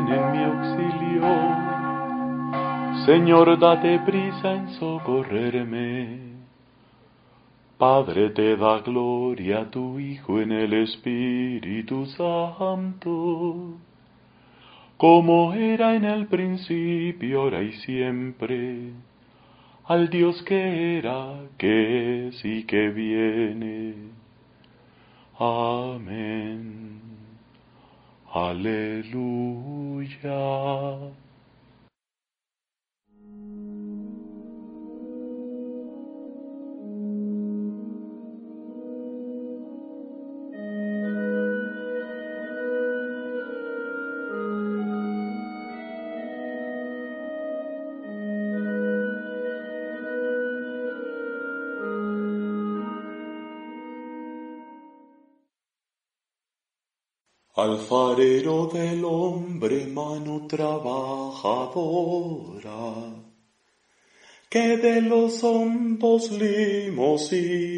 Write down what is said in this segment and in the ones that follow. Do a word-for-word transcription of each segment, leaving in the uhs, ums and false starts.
en mi auxilio. Señor, date prisa en socorrerme. Padre, te da gloria a tu Hijo en el Espíritu Santo, como era en el principio, ahora y siempre, al Dios que era, que es y que viene. Amén. Aleluya. Alfarero del hombre, mano trabajadora, que de los hondos limos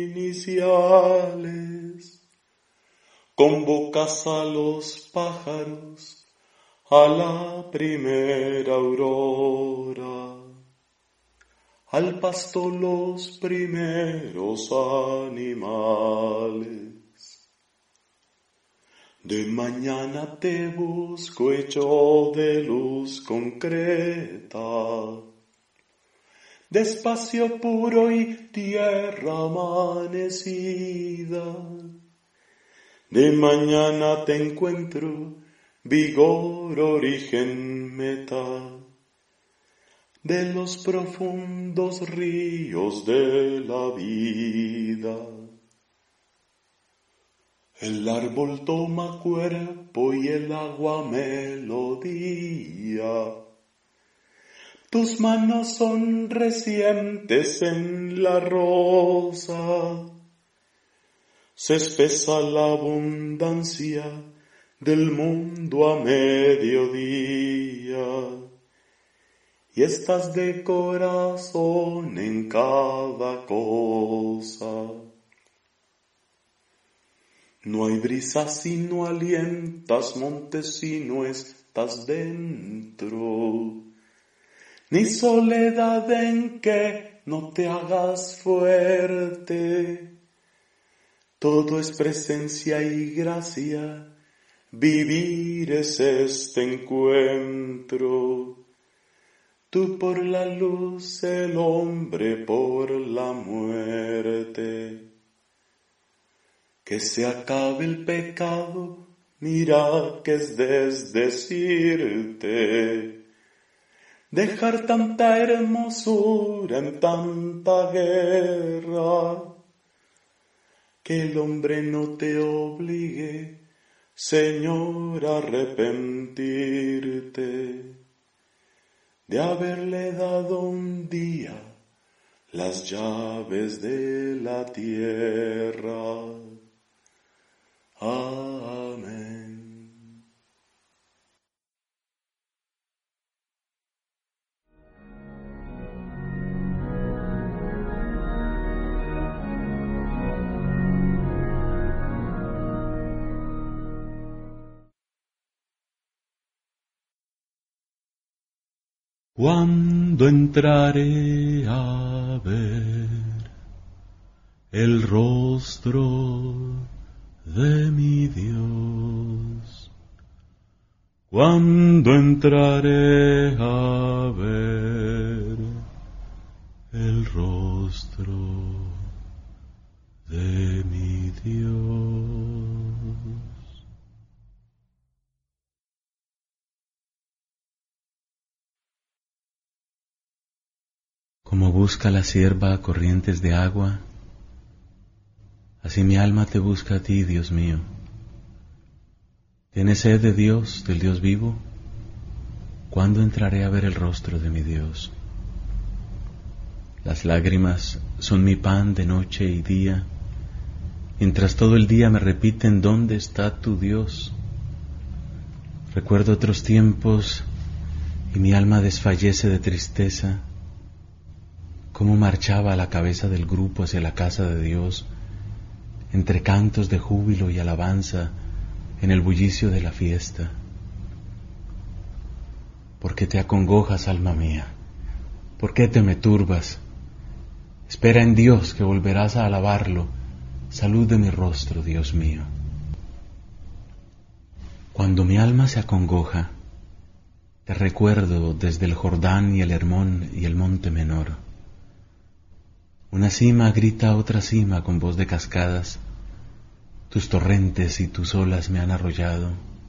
iniciales convocas a los pájaros a la primera aurora, al pasto los primeros animales. De mañana te busco hecho de luz concreta, de espacio puro y tierra amanecida. De mañana te encuentro, vigor, origen, meta, de los profundos ríos de la vida. El árbol toma cuerpo y el agua melodía. Tus manos son recientes en la rosa. Se espesa la abundancia del mundo a mediodía. Y estás de corazón en cada cosa. No hay brisa si no alientas, montes si no estás dentro, ni soledad en que no te hagas fuerte. Todo es presencia y gracia, vivir es este encuentro. Tú por la luz, el hombre por la muerte. Que se acabe el pecado, mira que es desdecirte. Dejar tanta hermosura en tanta guerra. Que el hombre no te obligue, Señor, a arrepentirte de haberle dado un día las llaves de la tierra. Amén. Cuando entraré a ver el rostro de mi Dios, cuando entraré a ver el rostro de mi Dios. Como busca la sierva corrientes de agua, así mi alma te busca a ti, Dios mío. ¿Tienes sed de Dios, del Dios vivo? ¿Cuándo entraré a ver el rostro de mi Dios? Las lágrimas son mi pan de noche y día, mientras todo el día me repiten ¿dónde está tu Dios? Recuerdo otros tiempos y mi alma desfallece de tristeza, cómo marchaba a la cabeza del grupo hacia la casa de Dios, entre cantos de júbilo y alabanza, en el bullicio de la fiesta. ¿Por qué te acongojas, alma mía? ¿Por qué te me turbas? Espera en Dios, que volverás a alabarlo. Salud de mi rostro, Dios mío. Cuando mi alma se acongoja, te recuerdo desde el Jordán y el Hermón y el monte menor. Una cima grita a otra cima con voz de cascadas. Tus torrentes y tus olas me han arrollado.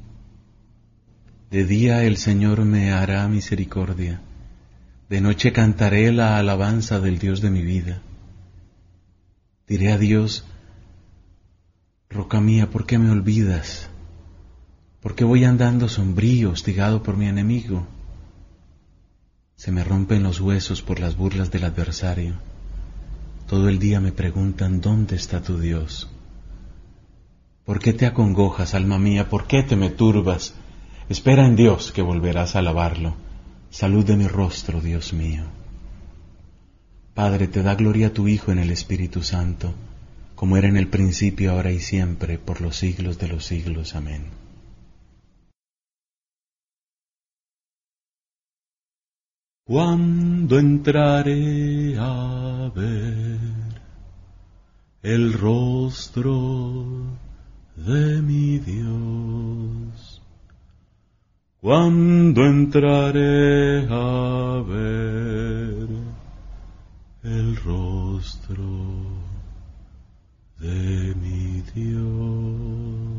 De día el Señor me hará misericordia. De noche cantaré la alabanza del Dios de mi vida. Diré a Dios: roca mía, ¿por qué me olvidas? ¿Por qué voy andando sombrío, hostigado por mi enemigo? Se me rompen los huesos por las burlas del adversario. Todo el día me preguntan: ¿dónde está tu Dios? ¿Por qué te acongojas, alma mía? ¿Por qué te me turbas? Espera en Dios, que volverás a alabarlo. Salud de mi rostro, Dios mío. Padre, te da gloria a tu Hijo en el Espíritu Santo, como era en el principio, ahora y siempre, por los siglos de los siglos. Amén. Cuando entraré a ver el rostro de mi Dios, cuando entraré a ver el rostro de mi Dios.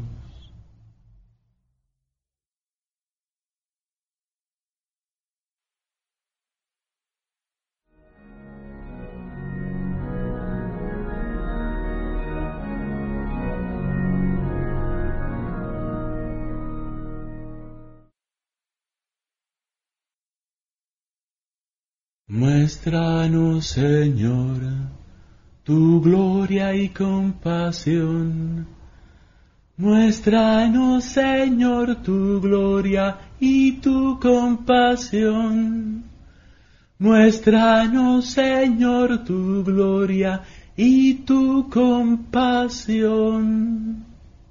Muéstranos, Señor, tu gloria y compasión. Muéstranos, Señor, tu gloria y tu compasión. Muéstranos, Señor, tu gloria y tu compasión.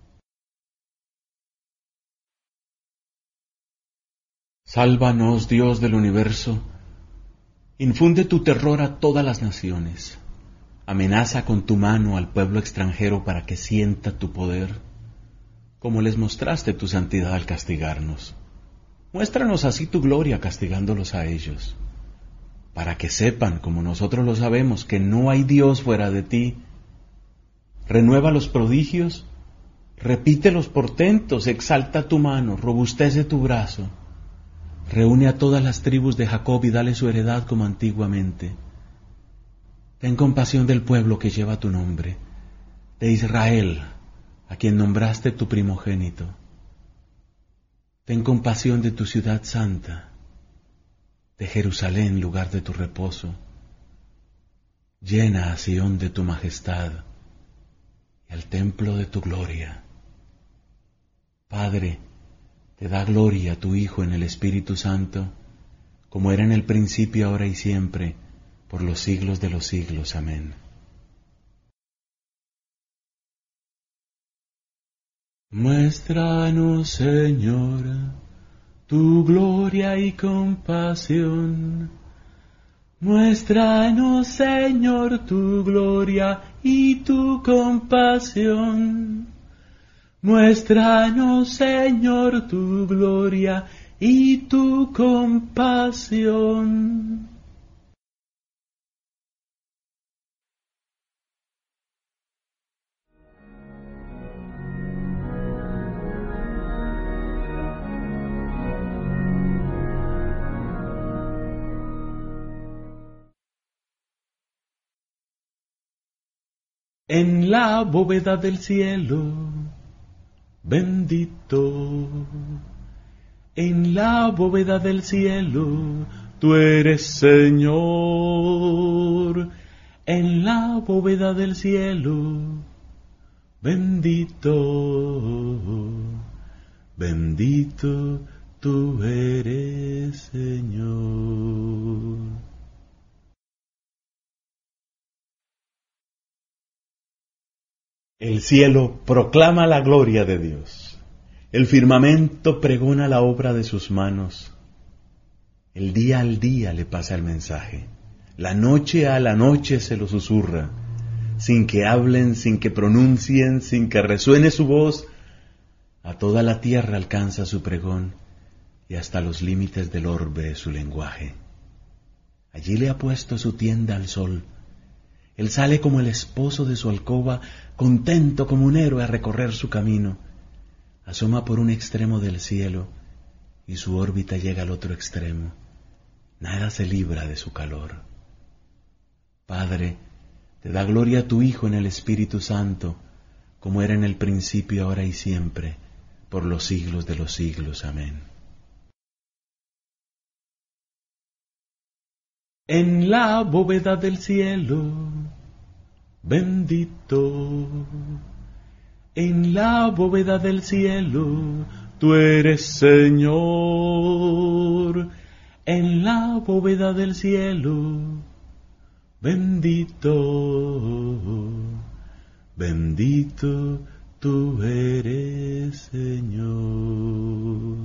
Sálvanos, Dios del universo. Infunde tu terror a todas las naciones. Amenaza con tu mano al pueblo extranjero para que sienta tu poder, como les mostraste tu santidad al castigarnos. Muéstranos así tu gloria castigándolos a ellos, para que sepan, como nosotros lo sabemos, que no hay Dios fuera de ti. Renueva los prodigios, repite los portentos, exalta tu mano, robustece tu brazo. Reúne a todas las tribus de Jacob y dale su heredad como antiguamente. Ten compasión del pueblo que lleva tu nombre, de Israel, a quien nombraste tu primogénito. Ten compasión de tu ciudad santa, de Jerusalén, lugar de tu reposo. Llena a Sión de tu majestad y al templo de tu gloria. Padre, te da gloria a tu Hijo en el Espíritu Santo, como era en el principio, ahora y siempre, por los siglos de los siglos. Amén. Muéstranos, Señor, tu gloria y compasión. Muéstranos, Señor, tu gloria y tu compasión. Muéstranos, Señor, tu gloria y tu compasión. En la bóveda del cielo, bendito, en la bóveda del cielo, tú eres Señor. En la bóveda del cielo, bendito, bendito, tú eres Señor. El cielo proclama la gloria de Dios. El firmamento pregona la obra de sus manos. El día al día le pasa el mensaje, la noche a la noche se lo susurra, sin que hablen, sin que pronuncien, sin que resuene su voz, a toda la tierra alcanza su pregón y hasta los límites del orbe su lenguaje. Allí le ha puesto su tienda al sol. Él sale como el esposo de su alcoba, contento como un héroe a recorrer su camino. Asoma por un extremo del cielo y su órbita llega al otro extremo. Nada se libra de su calor. Padre, te da gloria a tu Hijo en el Espíritu Santo, como era en el principio, ahora y siempre, por los siglos de los siglos. Amén. En la bóveda del cielo, bendito. En la bóveda del cielo, tú eres Señor. En la bóveda del cielo, bendito. Bendito tú eres, Señor.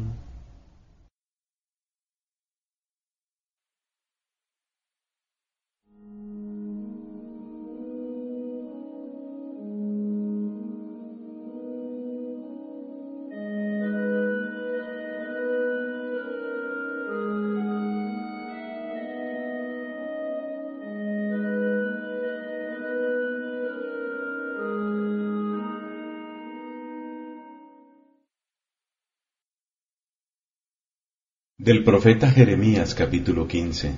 Del profeta Jeremías, capítulo quince.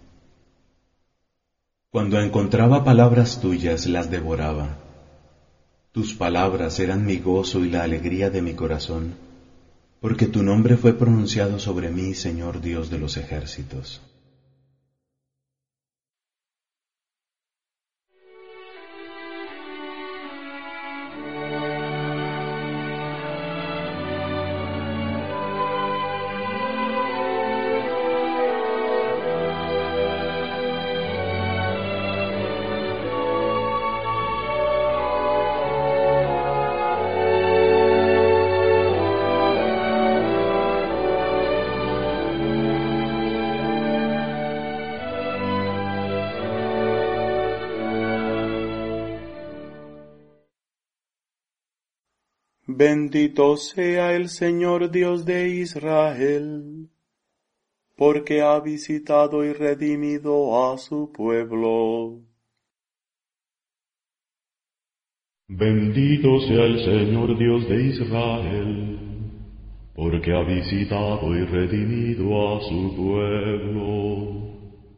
Cuando encontraba palabras tuyas, las devoraba. Tus palabras eran mi gozo y la alegría de mi corazón, porque tu nombre fue pronunciado sobre mí, Señor Dios de los ejércitos. Bendito sea el Señor Dios de Israel, porque ha visitado y redimido a su pueblo. Bendito sea el Señor Dios de Israel, porque ha visitado y redimido a su pueblo,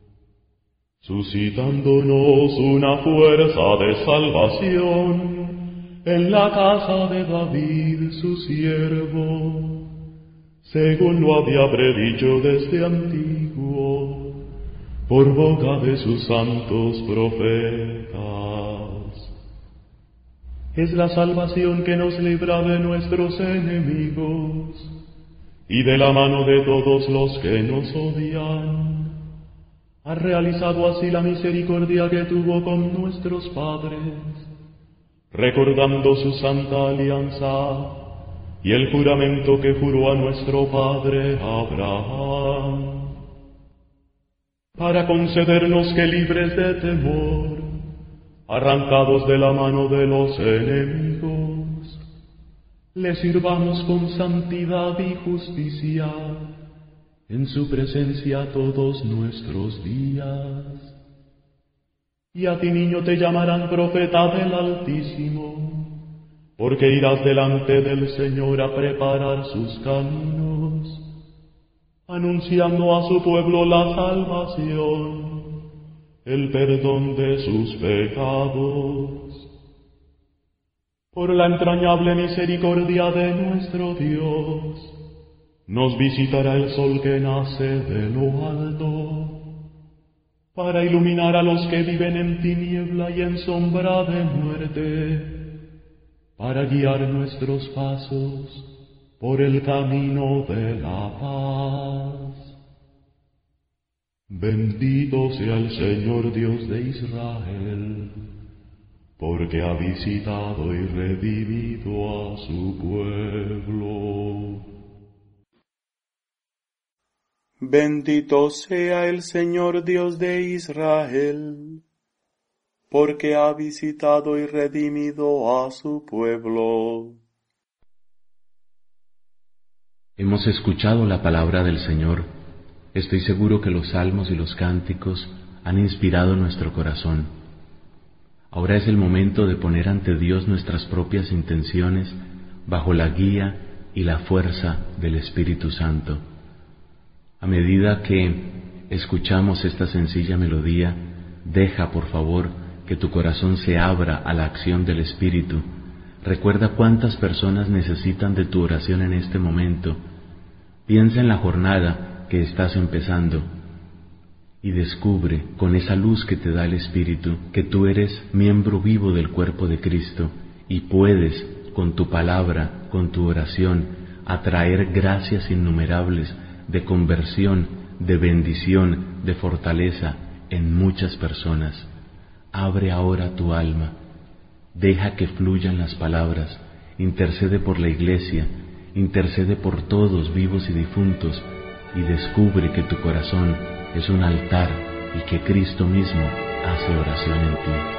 suscitándonos una fuerza de salvación en la casa de David su siervo, según lo había predicho desde antiguo, por boca de sus santos profetas. Es la salvación que nos libra de nuestros enemigos y de la mano de todos los que nos odian. Ha realizado así la misericordia que tuvo con nuestros padres, recordando su santa alianza y el juramento que juró a nuestro padre Abraham, para concedernos que libres de temor, arrancados de la mano de los enemigos, le sirvamos con santidad y justicia en su presencia todos nuestros días. Y a ti, niño, te llamarán profeta del Altísimo, porque irás delante del Señor a preparar sus caminos, anunciando a su pueblo la salvación, el perdón de sus pecados. Por la entrañable misericordia de nuestro Dios, nos visitará el sol que nace de lo alto, para iluminar a los que viven en tiniebla y en sombra de muerte, para guiar nuestros pasos por el camino de la paz. Bendito sea el Señor Dios de Israel, porque ha visitado y redimido a su pueblo. Bendito sea el Señor Dios de Israel, porque ha visitado y redimido a su pueblo. Hemos escuchado la palabra del Señor. Estoy seguro que los salmos y los cánticos han inspirado nuestro corazón. Ahora es el momento de poner ante Dios nuestras propias intenciones bajo la guía y la fuerza del Espíritu Santo. A medida que escuchamos esta sencilla melodía, deja, por favor, que tu corazón se abra a la acción del Espíritu. Recuerda cuántas personas necesitan de tu oración en este momento. Piensa en la jornada que estás empezando y descubre, con esa luz que te da el Espíritu, que tú eres miembro vivo del cuerpo de Cristo y puedes, con tu palabra, con tu oración, atraer gracias innumerables de conversión, de bendición, de fortaleza en muchas personas. Abre ahora tu alma, deja que fluyan las palabras, intercede por la Iglesia, intercede por todos vivos y difuntos, y descubre que tu corazón es un altar y que Cristo mismo hace oración en ti.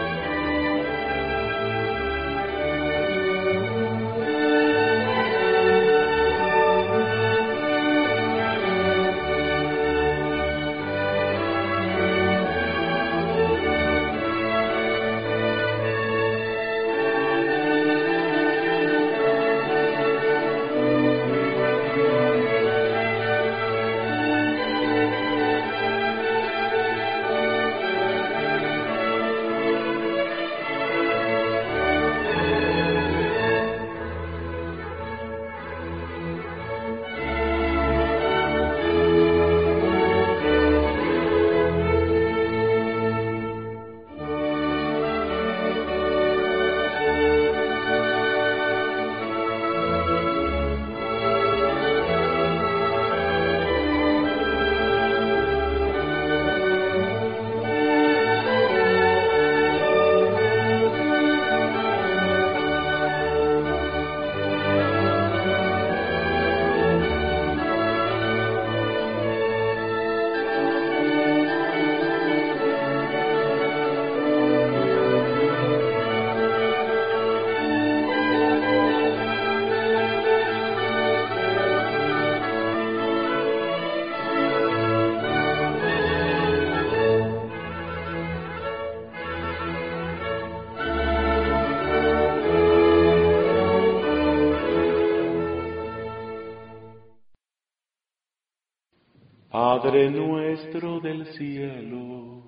Padre nuestro del cielo,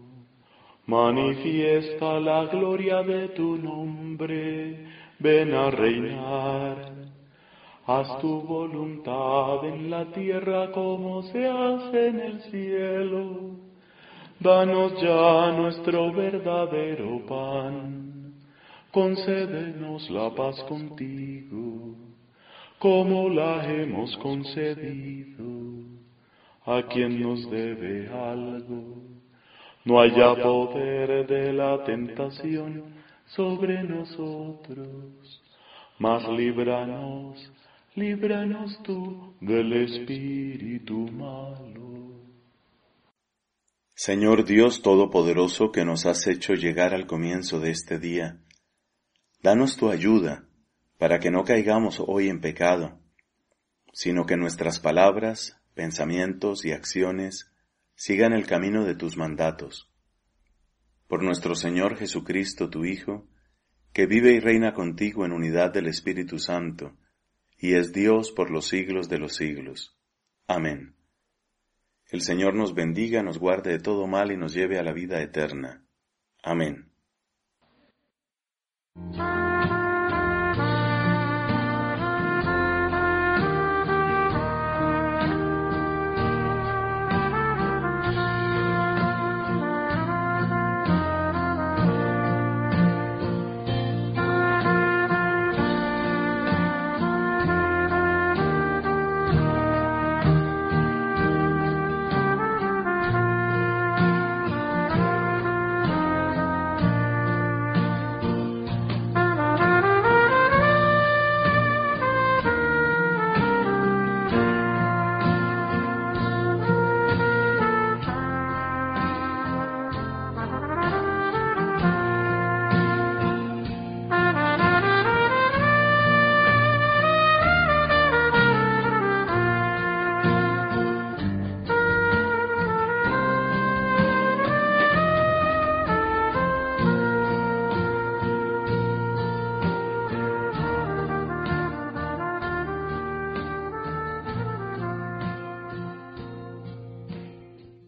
manifiesta la gloria de tu nombre, ven a reinar. Haz tu voluntad en la tierra como se hace en el cielo. Danos ya nuestro verdadero pan, concédenos la paz contigo, como la hemos concedido a quien nos debe algo. No haya poder de la tentación sobre nosotros, mas líbranos, líbranos tú del espíritu malo. Señor Dios Todopoderoso, que nos has hecho llegar al comienzo de este día, danos tu ayuda para que no caigamos hoy en pecado, sino que nuestras palabras, pensamientos y acciones sigan el camino de tus mandatos. Por nuestro Señor Jesucristo, tu Hijo, que vive y reina contigo en unidad del Espíritu Santo, y es Dios por los siglos de los siglos. Amén. El Señor nos bendiga, nos guarde de todo mal y nos lleve a la vida eterna. Amén.